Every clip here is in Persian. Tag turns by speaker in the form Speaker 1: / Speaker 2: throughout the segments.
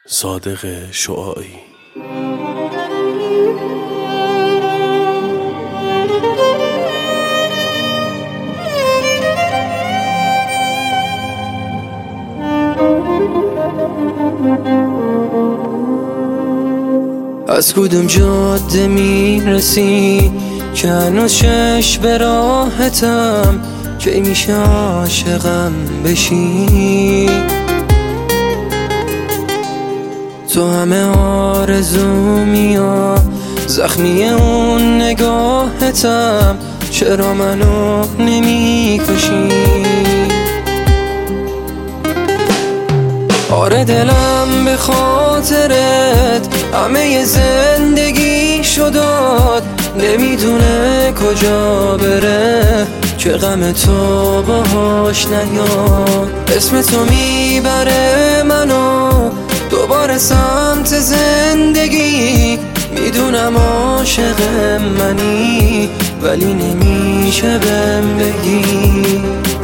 Speaker 1: صادق شعاعی.
Speaker 2: از کدوم جاده میرسی که هنوز چشم به راحتم، کی میشه عاشقم بشی؟ تو همه آرزومیا زخمی اون نگاهتم، چرا منو نمی کشی؟ آره دلم به خاطرت همه زندگی شداد، نمیدونه کجا بره که غم تو باهاش نیاد. اسم تو میبره منو دوباره سمت زندگی، میدونم عاشق منی ولی نمیشه بهم بگی.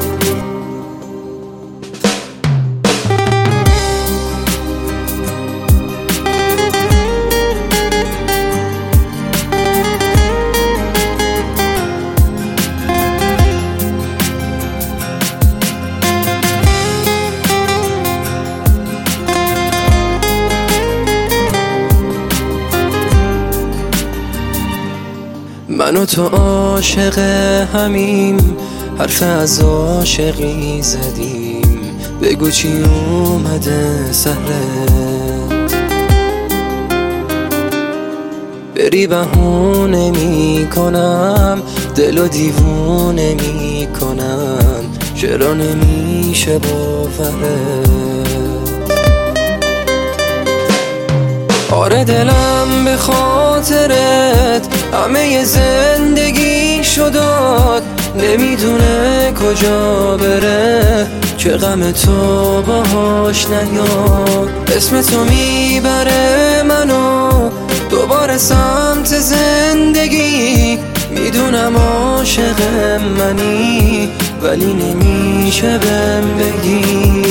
Speaker 2: من و تو عاشق همیم، حرف از عاشقی زدیم، بگو چی اومده سهرت؟ بری بهونه میکنم، دلو دیوونه میکنم، چرا نمیشه باورت؟ آره دلم به خاطرت همه زندگی شداد، نمیدونه کجا بره که غم تو باهاش نیاد. اسم تو میبره منو دوباره سمت زندگی، میدونم عاشق منی ولی نمیشه بهم بگی.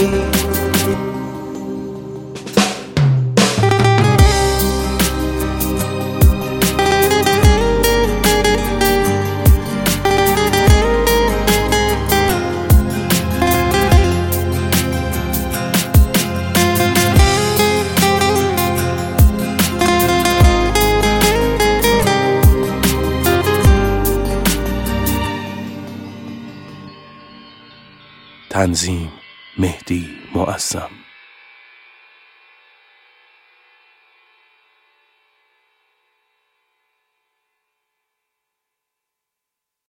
Speaker 1: تنظیم مهدی معظم.